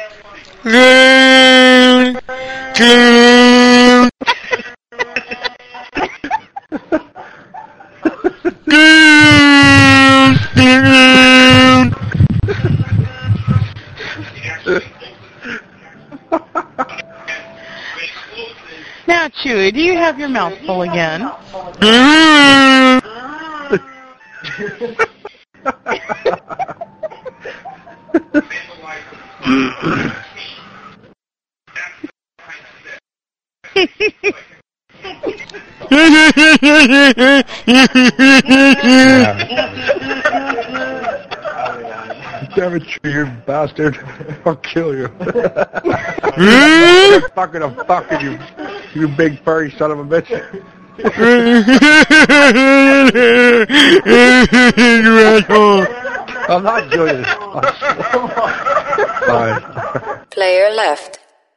Now, Chewy, do you have your mouth full again? Damn it, you bastard. I'll kill you. Fucking a fucking you big furry son of a bitch. I'm not doing this. Fine. Player left.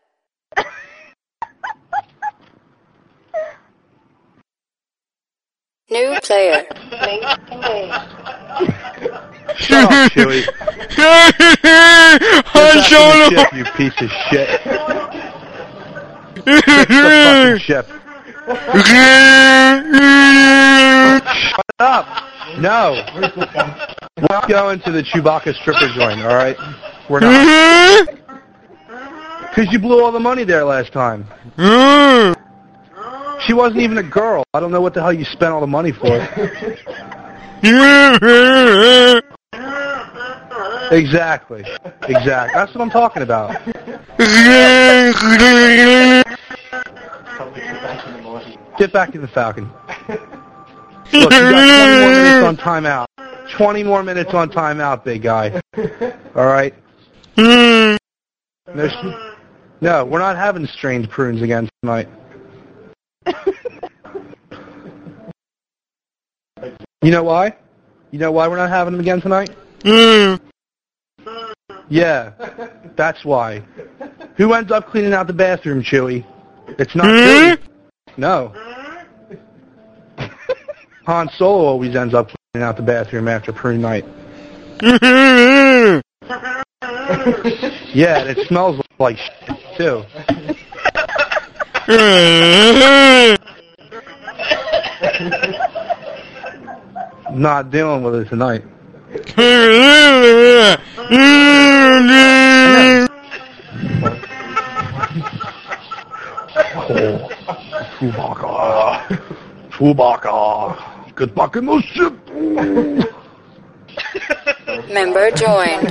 New player. Shut up, Chewy. Ship, you piece of shit. Fix the fucking ship. Shut up. No. We're not going to the Chewbacca stripper joint, alright? We're not. Because you blew all the money there last time. She wasn't even a girl. I don't know what the hell you spent all the money for. Exactly. That's what I'm talking about. Get back in the Falcon. Look, you got 20 more minutes on timeout. 20 more minutes on timeout, big guy. Alright? No, we're not having strange prunes again tonight. You know why? You know why we're not having them again tonight? Yeah, that's why. Who ends up cleaning out the bathroom, Chewy? It's not Chewy. No. Han Solo always ends up cleaning out the bathroom after prune night. Yeah, and it smells like shit, too. Not dealing with it tonight. Oh, Chewbacca. Get back in the ship. Member joined.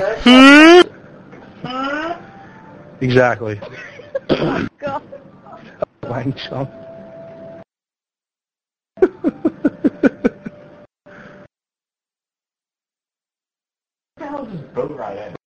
Exactly. Blank chump. What the hell is this boat ride at?